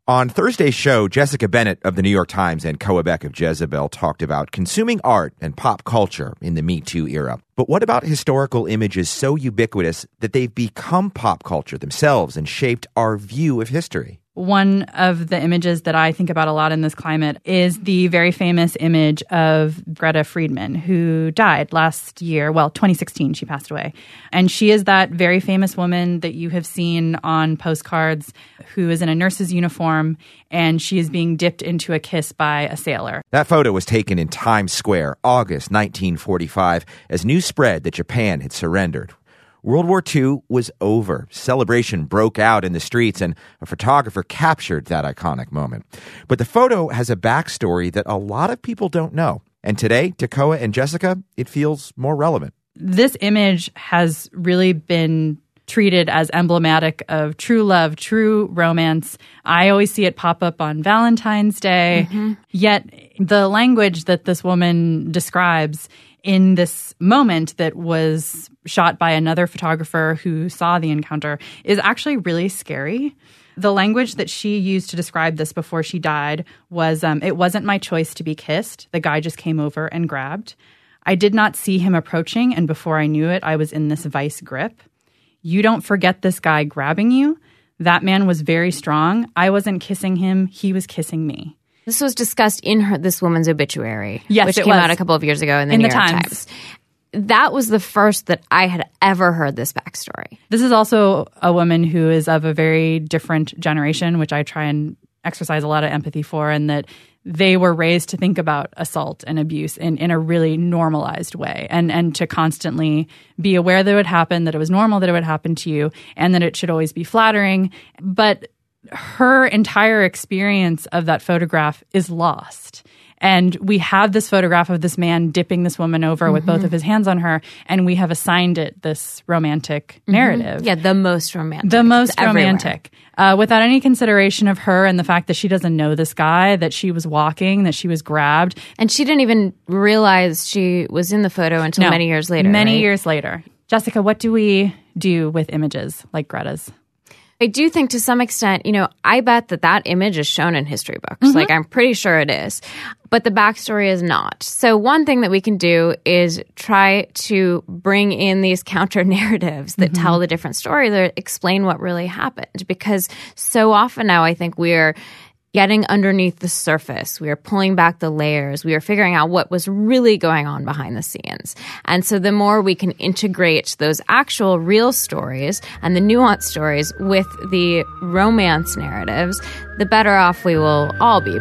On Thursday's show, Jessica Bennett of the New York Times and Koa Beck of Jezebel talked about consuming art and pop culture in the Me Too era. But what about historical images so ubiquitous that they've become pop culture themselves and shaped our view of history? One of the images that I think about a lot in this climate is the very famous image of Greta Friedman, who died last year. Well, 2016, she passed away. And she is that very famous woman that you have seen on postcards who is in a nurse's uniform, and she is being dipped into a kiss by a sailor. That photo was taken in Times Square, August 1945, as news spread that Japan had surrendered. World War II was over. Celebration broke out in the streets, and a photographer captured that iconic moment. But the photo has a backstory that a lot of people don't know. And today, to Koa and Jessica, it feels more relevant. This image has really been treated as emblematic of true love, true romance. I always see it pop up on Valentine's Day. Yet the language that this woman describes in this moment that was shot by another photographer who saw the encounter is actually really scary. The language that she used to describe this before she died was, it wasn't my choice to be kissed. The guy just came over and grabbed. I did not see him approaching, and before I knew it, I was in this vice grip. You don't forget this guy grabbing you. That man was very strong. I wasn't kissing him. He was kissing me. This was discussed in this woman's obituary, yes, which came out a couple of years ago in the New York Times. That was the first that I had ever heard this backstory. This is also a woman who is of a very different generation, which I try and exercise a lot of empathy for, and that they were raised to think about assault and abuse in a really normalized way, and to constantly be aware that it would happen, that it was normal that it would happen to you, and that it should always be flattering. But her entire experience of that photograph is lost. And we have this photograph of this man dipping this woman over with both of his hands on her, and we have assigned it this romantic narrative. Yeah, the most romantic. The most romantic. Without any consideration of her and the fact that she doesn't know this guy, that she was walking, that she was grabbed. And she didn't even realize she was in the photo until many years later. Many years later. Jessica, what do we do with images like Greta's? I do think to some extent, I bet that image is shown in history books. Like, I'm pretty sure it is. But the backstory is not. So one thing that we can do is try to bring in these counter narratives that tell the different story, that explain what really happened. Because so often now I think we're getting underneath the surface. We are pulling back the layers. We are figuring out what was really going on behind the scenes. And so the more we can integrate those actual real stories and the nuanced stories with the romance narratives, the better off we will all be.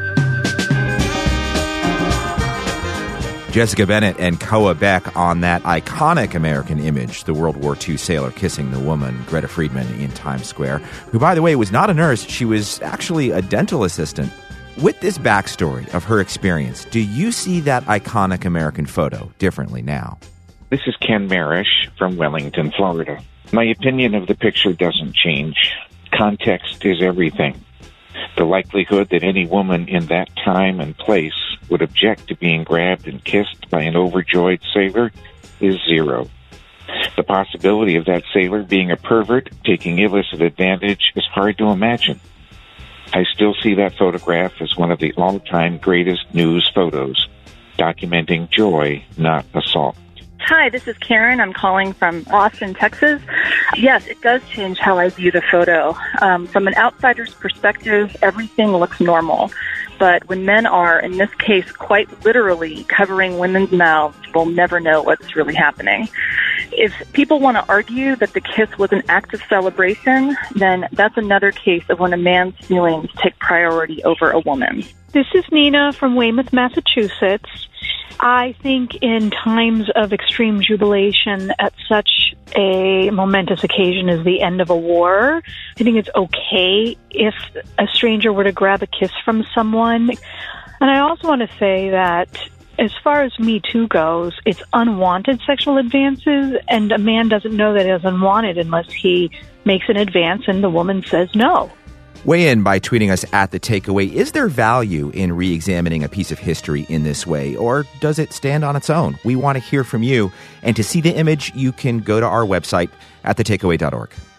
Jessica Bennett and Koa Beck on that iconic American image, the World War II sailor kissing the woman, Greta Friedman, in Times Square, who, by the way, was not a nurse. She was actually a dental assistant. With this backstory of her experience, do you see that iconic American photo differently now? This is Ken Marish from Wellington, Florida. My opinion of the picture doesn't change. Context is everything. The likelihood that any woman in that time and place would object to being grabbed and kissed by an overjoyed sailor is zero. The possibility of that sailor being a pervert taking illicit advantage is hard to imagine. I still see that photograph as one of the all-time greatest news photos, documenting joy, not assault. Hi, this is Karen. I'm calling from Austin, Texas. Yes, it does change how I view the photo. From an outsider's perspective, everything looks normal. But when men are, in this case, quite literally covering women's mouths, we'll never know what's really happening. If people want to argue that the kiss was an act of celebration, then that's another case of when a man's feelings take priority over a woman's. This is Nina from Weymouth, Massachusetts. I think in times of extreme jubilation at such a momentous occasion as the end of a war, I think it's okay if a stranger were to grab a kiss from someone. And I also want to say that as far as Me Too goes, it's unwanted sexual advances, and a man doesn't know that it's unwanted unless he makes an advance and the woman says no. Weigh in by tweeting us at The Takeaway. Is there value in re-examining a piece of history in this way, or does it stand on its own? We want to hear from you. And to see the image, you can go to our website at thetakeaway.org.